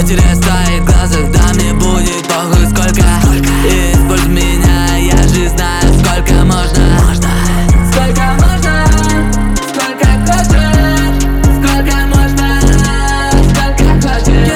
потеряю в твоих глазах. Да мне будет похуй сколько. Используй меня, я же знаю, сколько можно. Сколько можно, сколько хочешь, сколько можно, сколько хочешь.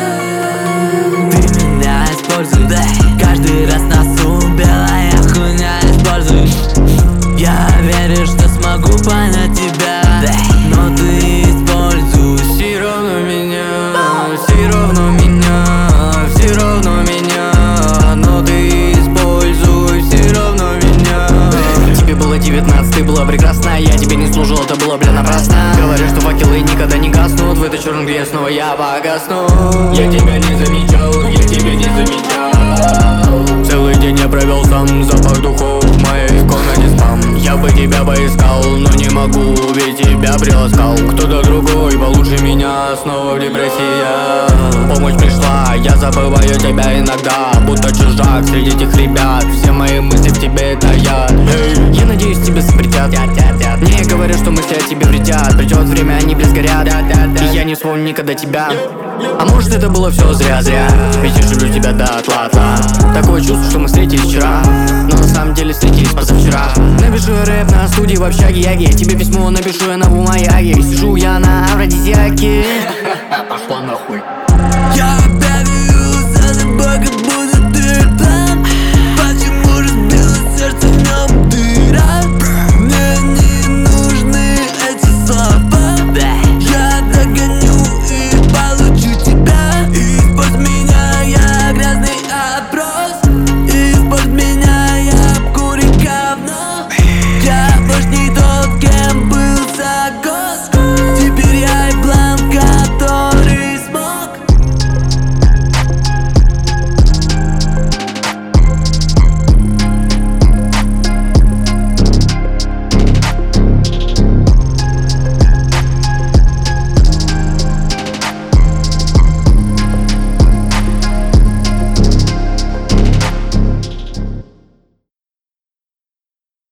Ты меня используй, каждый раз носу белая хуйня используй. Я верю, что смогу понять тебя, но ты используй. Все равно меня, все равно меня, все равно меня, но ты используй, все равно меня. Тебе было 19, ты была прекрасна, я тебе не служил, это было, бля, напрасно. Говоришь, что факелы никогда не гаснут, в этой черной где снова я погасну. Я тебя не замечал, я тебя не замечал. Целый день я провел сам, запах духов в моей комнате спам. Я бы тебя поискал, но не могу, ведь тебя приласкал кто-то другой получше меня, снова в депрессии я. Помощь пришла, я забываю тебя иногда, будто чужак среди этих ребят. Все мои мысли в тебе это я. Я надеюсь, тебе запретят. Мне говорят, что мысли о тебе вредят. Придет время, они близ горят, и я не вспомню никогда тебя. А может, это было все зря. Ведь я люблю тебя до отла. Такое чувство, что мы встретились вчера, но на самом деле встретились позавчера. Напишу я рэп на студии в общаге Яги. Тебе письмо напишу я на бумаге. Сижу я на афродизиаке.